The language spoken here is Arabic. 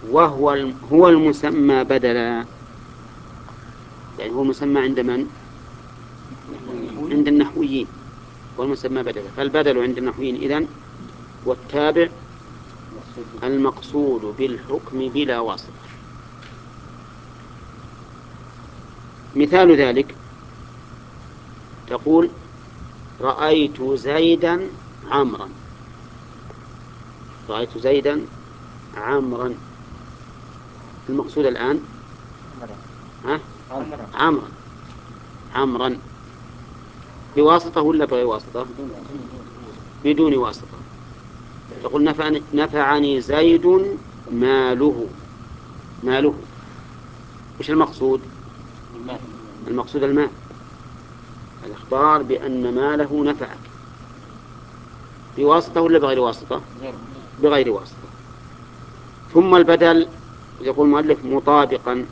هو المسمى بدلا، يعني هو مسمى عند من؟ عند النحويين، والمسمى بدلا. فالبدل عند النحويين إذن والتابع المقصود بالحكم بلا واسطة. مثال ذلك تقول رأيت زيدا عمرا. رأيت زيدا عمرا، المقصود الآن عمرا. عمرا بواسطة ولا بغير واسطة؟ بدون واسطة. تقول نفعني زيد ماله. ماله وش المقصود؟ المقصود المال، الإخبار بأن ماله نفعك. بواسطة ولا بغير واسطة؟ بغير واسطة. ثم البدل يقول المؤلف مطابقا